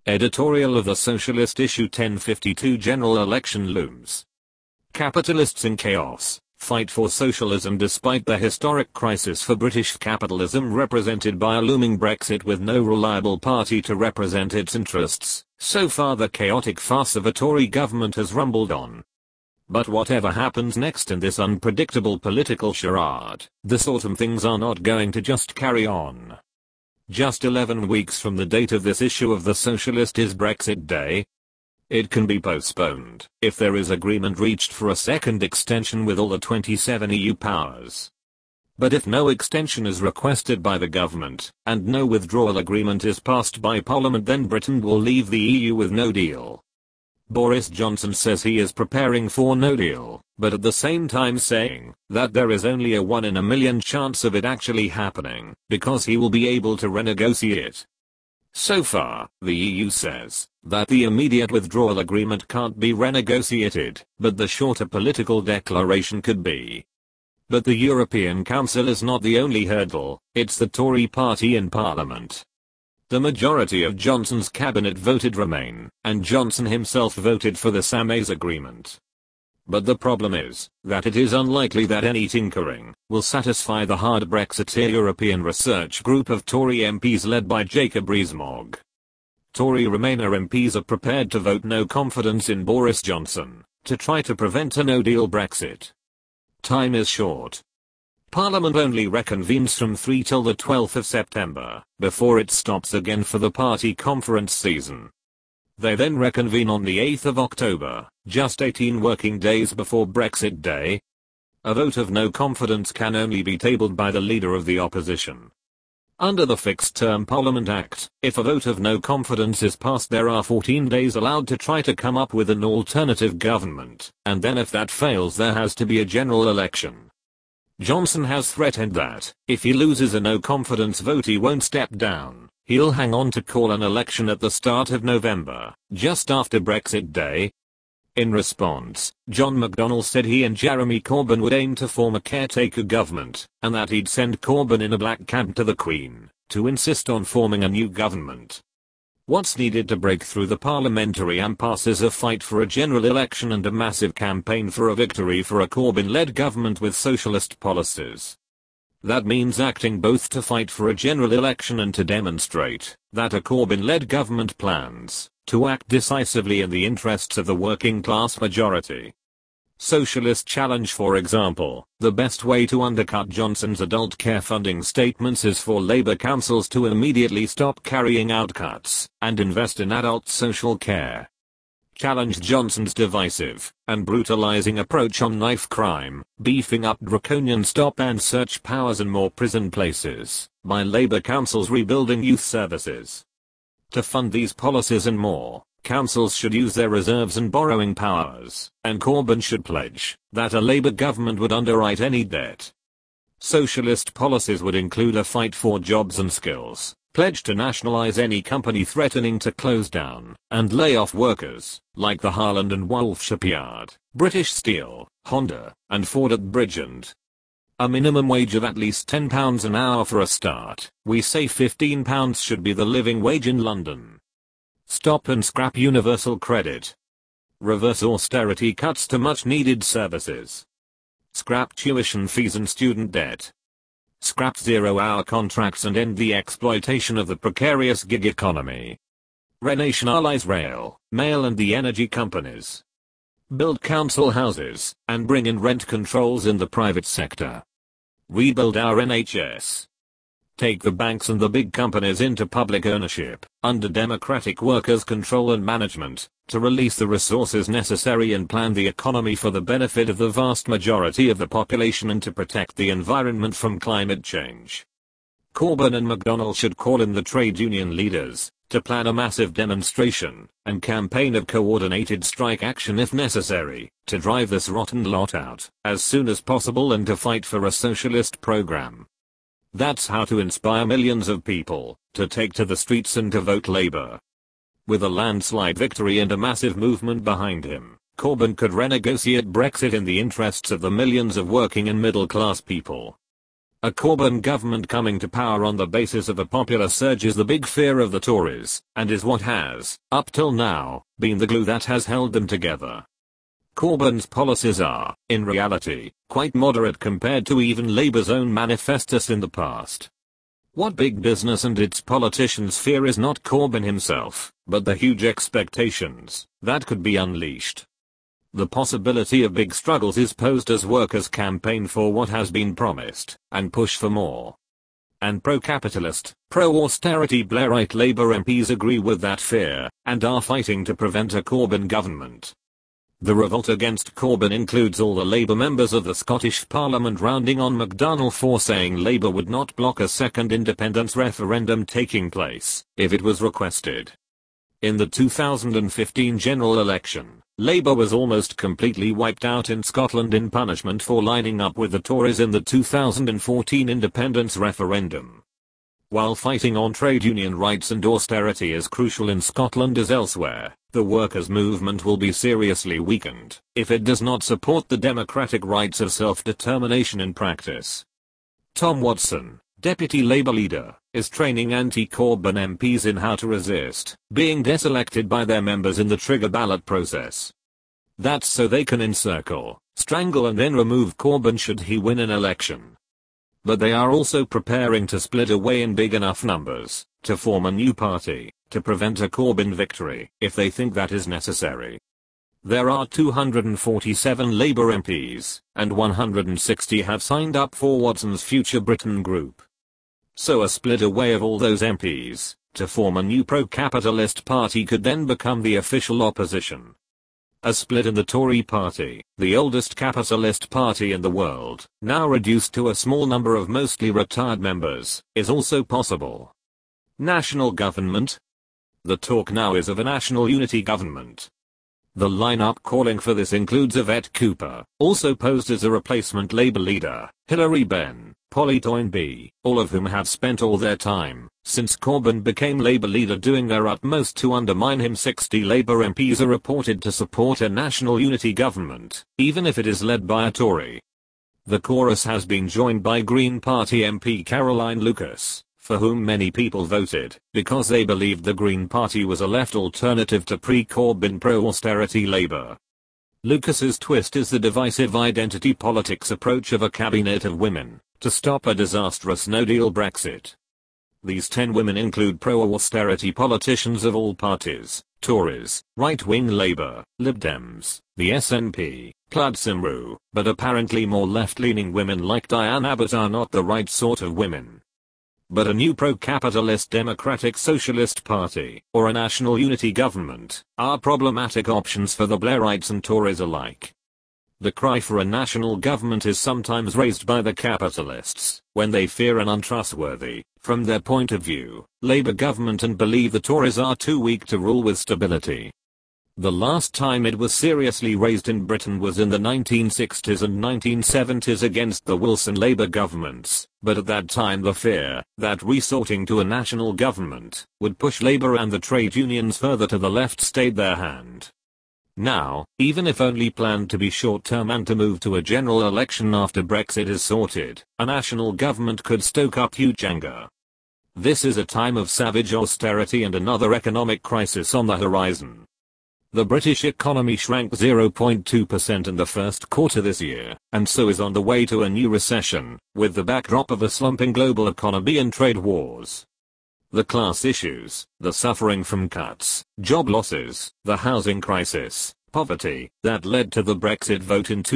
Editorial of the Socialist issue 1052 General election looms. Capitalists in chaos, fight for socialism despite the historic crisis for British capitalism represented by a looming Brexit with no reliable party to represent its interests. So far the chaotic farce of a Tory government has rumbled on. But whatever happens next in this unpredictable political charade, this autumn things are not going to just carry on. Just 11 weeks from the date of this issue of The Socialist is Brexit Day. It can be postponed if there is agreement reached for a second extension with all the 27 EU powers. But if no extension is requested by the government, and no withdrawal agreement is passed by Parliament, then Britain will leave the EU with no deal. Boris Johnson says he is preparing for no deal, but at the same time saying that there is only a 1 in a million chance of it actually happening, because he will be able to renegotiate. So far, the EU says that the immediate withdrawal agreement can't be renegotiated, but the shorter political declaration could be. But the European Council is not the only hurdle, it's the Tory party in Parliament. The majority of Johnson's cabinet voted Remain, and Johnson himself voted for the SAMAs agreement. But the problem is that it is unlikely that any tinkering will satisfy the hard Brexiteer European Research Group of Tory MPs led by Jacob Rees-Mogg. Tory Remainer MPs are prepared to vote no confidence in Boris Johnson to try to prevent a no-deal Brexit. Time is short. Parliament only reconvenes from 3 till the 12th of September, before it stops again for the party conference season. They then reconvene on the 8th of October, just 18 working days before Brexit Day. A vote of no confidence can only be tabled by the leader of the opposition. Under the Fixed Term Parliament Act, if a vote of no confidence is passed, there are 14 days allowed to try to come up with an alternative government, and then if that fails there has to be a general election. Johnson has threatened that, if he loses a no-confidence vote he won't step down, he'll hang on to call an election at the start of November, just after Brexit Day. In response, John McDonnell said he and Jeremy Corbyn would aim to form a caretaker government, and that he'd send Corbyn in a black cab to the Queen, to insist on forming a new government. What's needed to break through the parliamentary impasse is a fight for a general election and a massive campaign for a victory for a Corbyn-led government with socialist policies. That means acting both to fight for a general election and to demonstrate that a Corbyn-led government plans to act decisively in the interests of the working class majority. Socialist challenge, for example, the best way to undercut Johnson's adult care funding statements is for Labour councils to immediately stop carrying out cuts and invest in adult social care. Challenge Johnson's divisive and brutalizing approach on knife crime, beefing up draconian stop and search powers and more prison places, by Labour councils rebuilding youth services. To fund these policies and more, councils should use their reserves and borrowing powers, and Corbyn should pledge that a Labour government would underwrite any debt. Socialist policies would include a fight for jobs and skills, pledge to nationalise any company threatening to close down, and lay off workers, like the Harland and Wolff shipyard, British Steel, Honda, and Ford at Bridgend. A minimum wage of at least £10 an hour for a start. We say £15 should be the living wage in London. Stop and scrap universal credit. Reverse austerity cuts to much needed services. Scrap tuition fees and student debt. Scrap 0-hour contracts and end the exploitation of the precarious gig economy. Renationalise rail, mail and the energy companies. Build council houses, and bring in rent controls in the private sector. Rebuild our NHS. Take the banks and the big companies into public ownership, under democratic workers' control and management, to release the resources necessary and plan the economy for the benefit of the vast majority of the population and to protect the environment from climate change. Corbyn and McDonnell should call in the trade union leaders to plan a massive demonstration and campaign of coordinated strike action if necessary, to drive this rotten lot out as soon as possible and to fight for a socialist program. That's how to inspire millions of people to take to the streets and to vote Labour. With a landslide victory and a massive movement behind him, Corbyn could renegotiate Brexit in the interests of the millions of working and middle-class people. A Corbyn government coming to power on the basis of a popular surge is the big fear of the Tories, and is what has, up till now, been the glue that has held them together. Corbyn's policies are, in reality, quite moderate compared to even Labour's own manifestos in the past. What big business and its politicians fear is not Corbyn himself, but the huge expectations that could be unleashed. The possibility of big struggles is posed as workers campaign for what has been promised, and push for more. And pro-capitalist, pro-austerity Blairite Labour MPs agree with that fear, and are fighting to prevent a Corbyn government. The revolt against Corbyn includes all the Labour members of the Scottish Parliament rounding on McDonnell for saying Labour would not block a second independence referendum taking place, if it was requested. In the 2015 general election, Labour was almost completely wiped out in Scotland in punishment for lining up with the Tories in the 2014 independence referendum. While fighting on trade union rights and austerity is crucial in Scotland as elsewhere, the workers' movement will be seriously weakened if it does not support the democratic rights of self-determination in practice. Tom Watson, Deputy Labour leader, is training anti-Corbyn MPs in how to resist being deselected by their members in the trigger ballot process. That's so they can encircle, strangle and then remove Corbyn should he win an election. But they are also preparing to split away in big enough numbers to form a new party to prevent a Corbyn victory if they think that is necessary. There are 247 Labour MPs, and 160 have signed up for Watson's Future Britain group. So a split away of all those MPs to form a new pro-capitalist party could then become the official opposition. A split in the Tory party, the oldest capitalist party in the world, now reduced to a small number of mostly retired members, is also possible. National government? The talk now is of a national unity government. The lineup calling for this includes Yvette Cooper, also posed as a replacement Labour leader, Hilary Benn, Polly Toynbee, all of whom have spent all their time, since Corbyn became Labour leader, doing their utmost to undermine him. 60 Labour MPs are reported to support a national unity government, even if it is led by a Tory. The chorus has been joined by Green Party MP Caroline Lucas, for whom many people voted, because they believed the Green Party was a left alternative to pre-Corbyn pro-austerity Labour. Lucas's twist is the divisive identity politics approach of a cabinet of women to stop a disastrous no-deal Brexit. These 10 women include pro-austerity politicians of all parties: Tories, right-wing Labour, Lib Dems, the SNP, Plaid Cymru, but apparently more left-leaning women like Diane Abbott are not the right sort of women. But a new pro-capitalist democratic socialist party, or a national unity government, are problematic options for the Blairites and Tories alike. The cry for a national government is sometimes raised by the capitalists, when they fear an untrustworthy, from their point of view, Labour government and believe the Tories are too weak to rule with stability. The last time it was seriously raised in Britain was in the 1960s and 1970s against the Wilson Labour governments, but at that time the fear that resorting to a national government would push Labour and the trade unions further to the left stayed their hand. Now, even if only planned to be short-term and to move to a general election after Brexit is sorted, a national government could stoke up huge anger. This is a time of savage austerity and another economic crisis on the horizon. The British economy shrank 0.2% in the first quarter this year, and so is on the way to a new recession, with the backdrop of a slumping global economy and trade wars. The class issues, the suffering from cuts, job losses, the housing crisis, poverty, that led to the Brexit vote in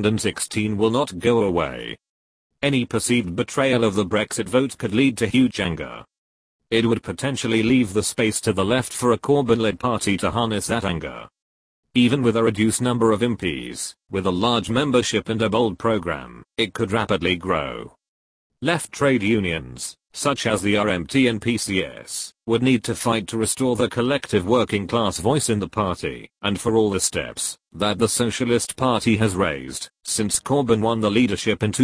2016 will not go away. Any perceived betrayal of the Brexit vote could lead to huge anger. It would potentially leave the space to the left for a Corbyn-led party to harness that anger. Even with a reduced number of MPs, with a large membership and a bold program, it could rapidly grow. Left trade unions, such as the RMT and PCS, would need to fight to restore the collective working class voice in the party, and for all the steps that the Socialist Party has raised since Corbyn won the leadership in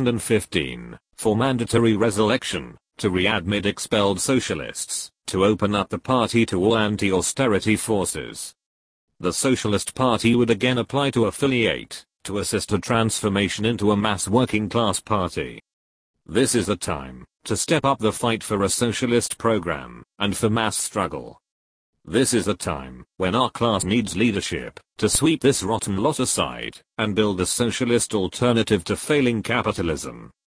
2015, for mandatory resurrection, to readmit expelled socialists, to open up the party to all anti-austerity forces. The Socialist Party would again apply to affiliate, to assist a transformation into a mass working class party. This is a time to step up the fight for a socialist program and for mass struggle. This is a time when our class needs leadership to sweep this rotten lot aside and build a socialist alternative to failing capitalism.